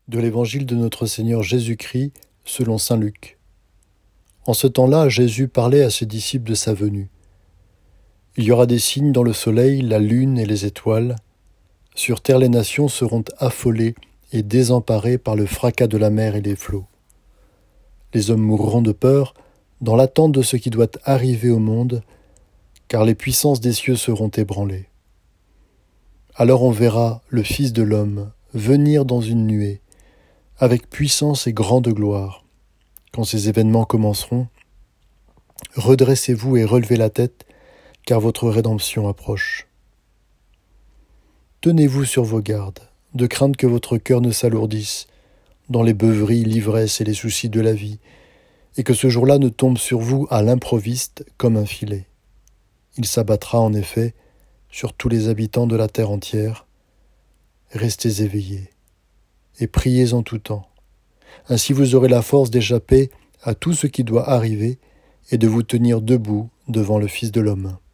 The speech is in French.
De l'Évangile de notre Seigneur Jésus-Christ selon saint Luc. En ce temps-là, Jésus parlait à ses disciples de sa venue. Il y aura des signes dans le soleil, la lune et les étoiles. Sur terre, les nations seront affolées et désemparées par le fracas de la mer et les flots. Les hommes mourront de peur dans l'attente de ce qui doit arriver au monde, car les puissances des cieux seront ébranlées. Alors on verra le Fils de l'homme venir dans une nuée, avec puissance et grande gloire. Quand ces événements commenceront, redressez-vous et relevez la tête, car votre rédemption approche. Tenez-vous sur vos gardes, de crainte que votre cœur ne s'alourdisse dans les beuveries, l'ivresse et les soucis de la vie, et que ce jour-là ne tombe sur vous à l'improviste comme un filet. Il s'abattra en effet sur tous les habitants de la terre entière. Restez éveillés et priez en tout temps. Ainsi vous aurez la force d'échapper à tout ce qui doit arriver et de vous tenir debout devant le Fils de l'homme.